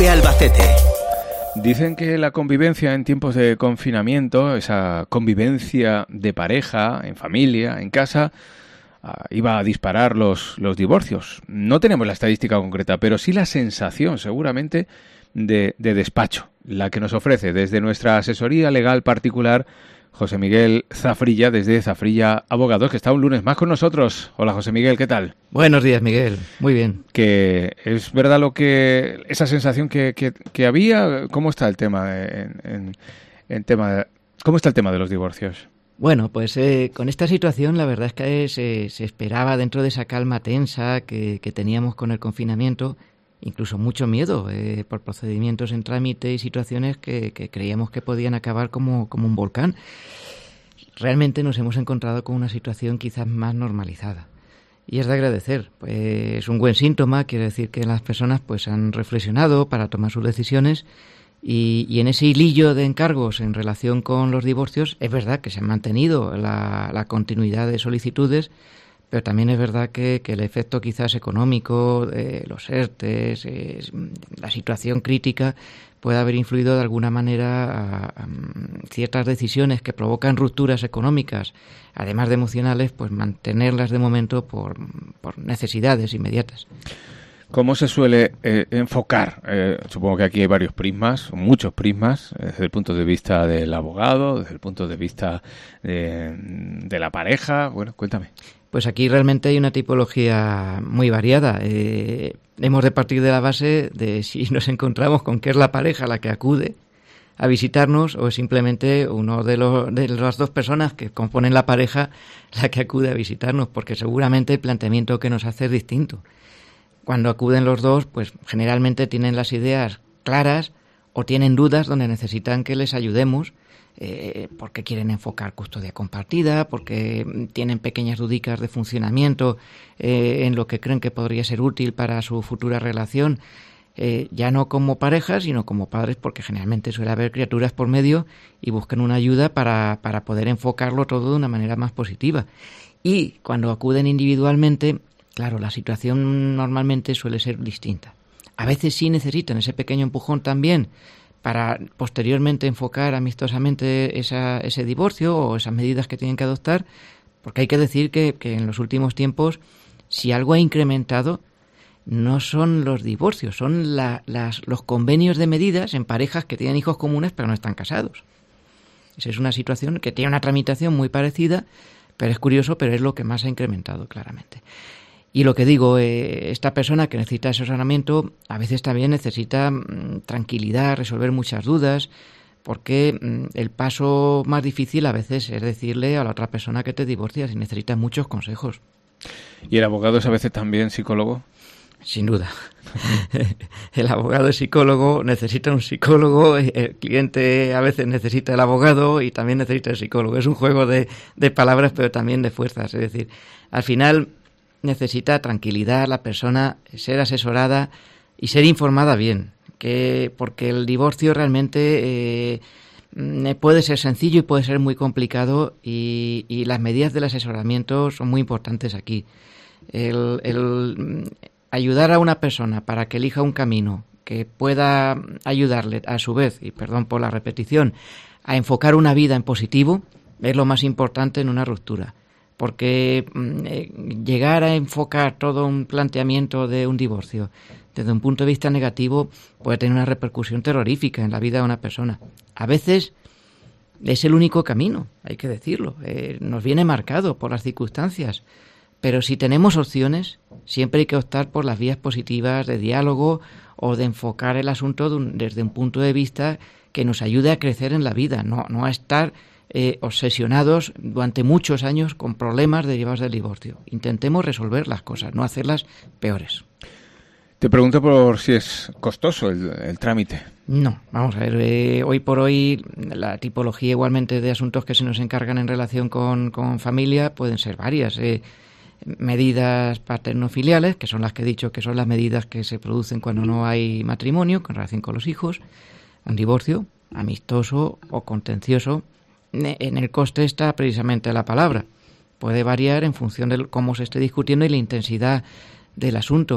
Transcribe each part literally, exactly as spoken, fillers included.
Cope Albacete. Dicen que la convivencia en tiempos de confinamiento, esa convivencia de pareja, en familia, en casa, uh, iba a disparar los, los divorcios. No tenemos la estadística concreta, pero sí la sensación, seguramente, de, de despacho, la que nos ofrece desde nuestra asesoría legal particular José Miguel Zafrilla, desde Zafrilla Abogados, que está un lunes más con nosotros. Hola, José Miguel, ¿qué tal? Buenos días, Miguel. Muy bien. Que es verdad lo que esa sensación que, que, que había. ¿Cómo está el tema en, en, en tema cómo está el tema de los divorcios? Bueno, pues eh, con esta situación la verdad es que se, se esperaba, dentro de esa calma tensa que, que teníamos con el confinamiento, incluso mucho miedo eh, por procedimientos en trámite y situaciones que, que creíamos que podían acabar como, como un volcán. Realmente nos hemos encontrado con una situación quizás más normalizada. Y es de agradecer. Pues es un buen síntoma, quiere decir que las personas pues han reflexionado para tomar sus decisiones y, y en ese hilillo de encargos en relación con los divorcios es verdad que se ha mantenido la, la continuidad de solicitudes, pero también es verdad que, que el efecto quizás económico, eh, los ERTES, eh, la situación crítica puede haber influido de alguna manera a, a ciertas decisiones que provocan rupturas económicas, además de emocionales, pues mantenerlas de momento por, por necesidades inmediatas. ¿Cómo se suele eh, enfocar? Eh, supongo que aquí hay varios prismas, muchos prismas, desde el punto de vista del abogado, desde el punto de vista de, de la pareja. Bueno, cuéntame. Pues aquí realmente hay una tipología muy variada. Eh, hemos de partir de la base de si nos encontramos con que es la pareja la que acude a visitarnos o es simplemente uno de, los, de las dos personas que componen la pareja la que acude a visitarnos, porque seguramente el planteamiento que nos hace es distinto. Cuando acuden los dos, pues generalmente tienen las ideas claras o tienen dudas donde necesitan que les ayudemos, eh, porque quieren enfocar custodia compartida, porque tienen pequeñas dudicas de funcionamiento eh, en lo que creen que podría ser útil para su futura relación, eh, ya no como pareja, sino como padres, porque generalmente suele haber criaturas por medio y buscan una ayuda para, para poder enfocarlo todo de una manera más positiva. Y cuando acuden individualmente, claro, la situación normalmente suele ser distinta. A veces sí necesitan ese pequeño empujón también para posteriormente enfocar amistosamente esa, ese divorcio o esas medidas que tienen que adoptar, porque hay que decir que, que en los últimos tiempos, si algo ha incrementado, no son los divorcios, son la, las, los convenios de medidas en parejas que tienen hijos comunes pero no están casados. Esa es una situación que tiene una tramitación muy parecida, pero es curioso, pero es lo que más ha incrementado claramente. Y lo que digo, eh, esta persona que necesita asesoramiento a veces también necesita mmm, tranquilidad, resolver muchas dudas, porque mmm, el paso más difícil a veces es decirle a la otra persona que te divorcias y necesitas muchos consejos. ¿Y el abogado es a veces también psicólogo? Sin duda. El abogado es psicólogo, necesita un psicólogo, el cliente a veces necesita el abogado y también necesita el psicólogo. Es un juego de, de palabras, pero también de fuerzas. Es decir, al final necesita tranquilidad la persona, ser asesorada y ser informada bien, que porque el divorcio realmente eh, puede ser sencillo y puede ser muy complicado y, y las medidas del asesoramiento son muy importantes aquí. El, el ayudar a una persona para que elija un camino que pueda ayudarle a su vez, y perdón por la repetición, a enfocar una vida en positivo es lo más importante en una ruptura. Porque eh, llegar a enfocar todo un planteamiento de un divorcio desde un punto de vista negativo puede tener una repercusión terrorífica en la vida de una persona. A veces es el único camino, hay que decirlo, eh, nos viene marcado por las circunstancias, pero si tenemos opciones, siempre hay que optar por las vías positivas de diálogo o de enfocar el asunto de un, desde un punto de vista que nos ayude a crecer en la vida, no, no a estar Eh, obsesionados durante muchos años con problemas derivados del divorcio. Intentemos resolver las cosas, no hacerlas peores. Te pregunto por si es costoso el, el trámite. No, vamos a ver, eh, hoy por hoy la tipología igualmente de asuntos que se nos encargan en relación con, con familia pueden ser varias. Eh, medidas paterno-filiales, que son las que he dicho que son las medidas que se producen cuando no hay matrimonio con relación con los hijos, un divorcio amistoso o contencioso. En el coste está precisamente la palabra. Puede variar en función de cómo se esté discutiendo y la intensidad del asunto.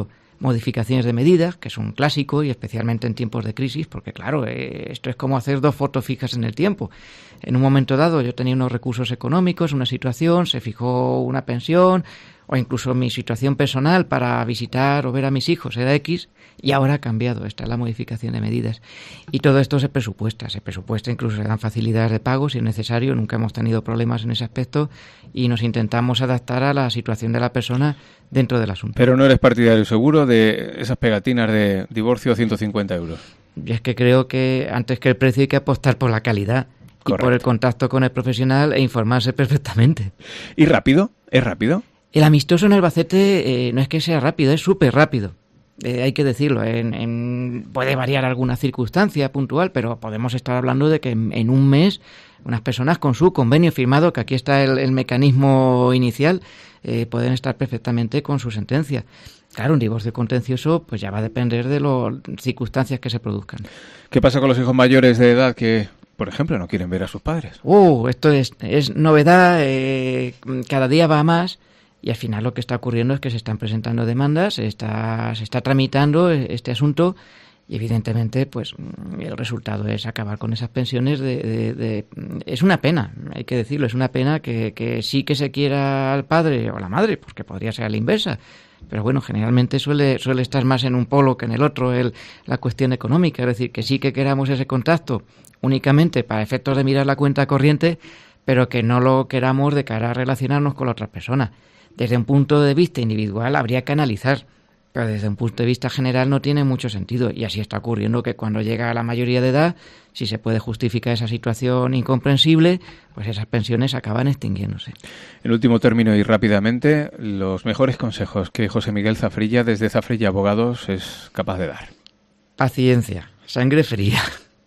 modificaciones de medidas, que es un clásico y especialmente en tiempos de crisis, porque claro, eh, esto es como hacer dos fotos fijas en el tiempo. En un momento dado yo tenía unos recursos económicos, una situación, se fijó una pensión o incluso mi situación personal para visitar o ver a mis hijos era X y ahora ha cambiado, esta es la modificación de medidas. Y todo esto se presupuesta, se presupuesta, incluso se dan facilidades de pago si es necesario, nunca hemos tenido problemas en ese aspecto y nos intentamos adaptar a la situación de la persona dentro del asunto. Pero no eres partidario seguro de esas pegatinas de divorcio a ciento cincuenta euros. Y es que creo que antes que el precio hay que apostar por la calidad. Correcto. Y por el contacto con el profesional e informarse perfectamente. ¿Y rápido? ¿Es rápido? El amistoso en Albacete eh, no es que sea rápido, es súper rápido. Eh, hay que decirlo, en, en, puede variar alguna circunstancia puntual, pero podemos estar hablando de que en, en un mes unas personas con su convenio firmado, que aquí está el, el mecanismo inicial, eh, pueden estar perfectamente con su sentencia. Claro, un divorcio contencioso pues ya va a depender de las circunstancias que se produzcan. ¿Qué pasa con los hijos mayores de edad que, por ejemplo, no quieren ver a sus padres? Uh, esto es, es novedad, eh, cada día va a más. Y al final lo que está ocurriendo es que se están presentando demandas, se está, se está tramitando este asunto y evidentemente pues el resultado es acabar con esas pensiones de, de, de es una pena, hay que decirlo, es una pena que, que sí que se quiera al padre o a la madre, pues que podría ser a la inversa. Pero bueno, generalmente suele suele estar más en un polo que en el otro el, la cuestión económica, es decir, que sí que queramos ese contacto únicamente para efectos de mirar la cuenta corriente, pero que no lo queramos de cara a relacionarnos con la otra persona. Desde un punto de vista individual habría que analizar, pero desde un punto de vista general no tiene mucho sentido. Y así está ocurriendo que cuando llega a la mayoría de edad, si se puede justificar esa situación incomprensible, pues esas pensiones acaban extinguiéndose. En último término y rápidamente, los mejores consejos que José Miguel Zafrilla, desde Zafrilla Abogados, es capaz de dar. Paciencia, sangre fría.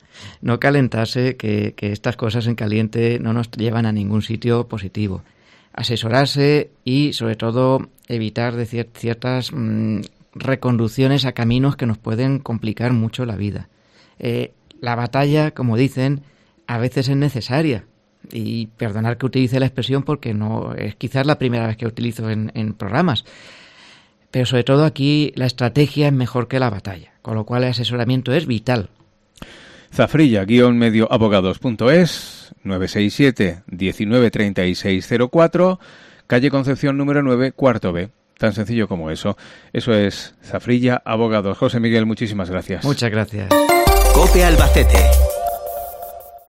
No calentarse, que, que estas cosas en caliente no nos llevan a ningún sitio positivo. Asesorarse y, sobre todo, evitar de cier- ciertas mmm, reconducciones a caminos que nos pueden complicar mucho la vida. Eh, la batalla, como dicen, a veces es necesaria. Y perdonar que utilice la expresión porque no es quizás la primera vez que utilizo en, en programas. Pero, sobre todo, aquí la estrategia es mejor que la batalla, con lo cual el asesoramiento es vital. Zafrilla guión medio abogados punto es, nueve seis siete, diecinueve treinta y seis cero cuatro, calle Concepción número nueve, cuarto B. Tan sencillo como eso. Eso es Zafrilla Abogados. José Miguel, muchísimas gracias. Muchas gracias. COPE Albacete.